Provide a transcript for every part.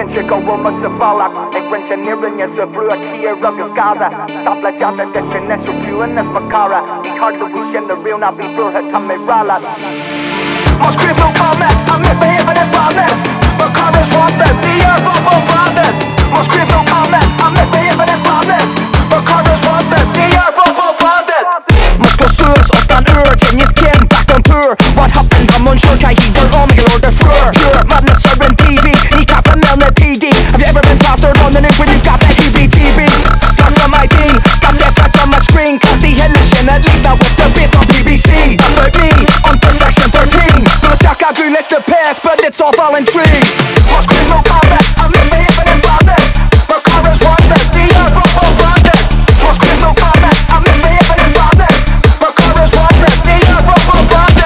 kanskje gå om og så faller. Jeg renserer jeg så bruker røgge skade. Stabler jazzer, det kjennes jo kuenes makara. Jeg har det vi kjenner real, når vi bør ha kameraler. More screams no comment, I misbehaving in promise. But cars want that, the earth will bother. More screams no comment, I misbehaving in promise. But cars want that, the earth will bother. Muskelsus utan urge, ingen skräm, backen pur. What happened om hon kör kaj higar om jag rör det frör. Madness är en TV, ni kappar mellan en PD. Have you ever been plastered on the neck when you've got that EBTV? Gamla my thing, gamla fats on my screen. Kan inte heller känna lista with the bits on BBC. 13, on for section 13. Gonna shock out you the past, but it's all intrigue. More screams no comment, I misbehaving in promise. But cars want that, the earth will bother. More screams no comment, I misbehaving in promise. But cars want that, the earth will bother.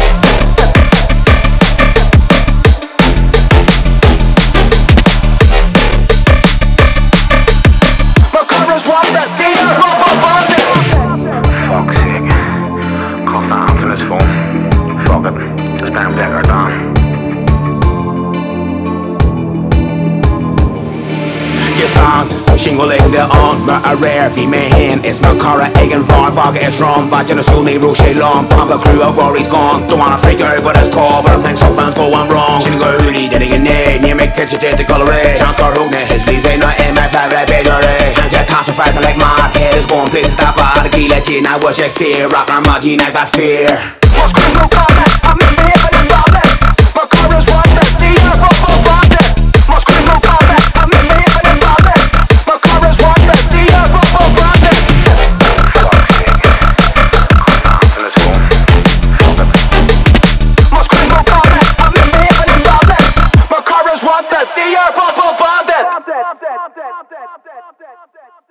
But cars want that, the earth will bother. Fuck's sake. Call the ambulance phone. Fuck it. Just bang back her down. Stan, shingeling det on med a rare female. It's Makara, egen van, vaga är strong. Vatten och sol, ni rocher lång. Pump a crew of worries gone. Don't wanna freak out, but it's called. But I think something's going wrong. Shinning go uri, det är ingen nej. Ni mig catch it, det coloré. Chans går hugg, nej, his please ain't not in my favorite biggery. And get concentrated like my head is going places that bad. The key legend, I wish I fear. Rock and margin, I got fear. More screams no comment, I misbehaving in promise. But cars want that, the earth will bother. More screams no comment, I misbehaving in promise. But cars want that, the earth will bother. Fuck's sake. Call the ambulance phone. Fuck it. More screams no comment, I misbehaving in promise. But cars want that, the earth will bother.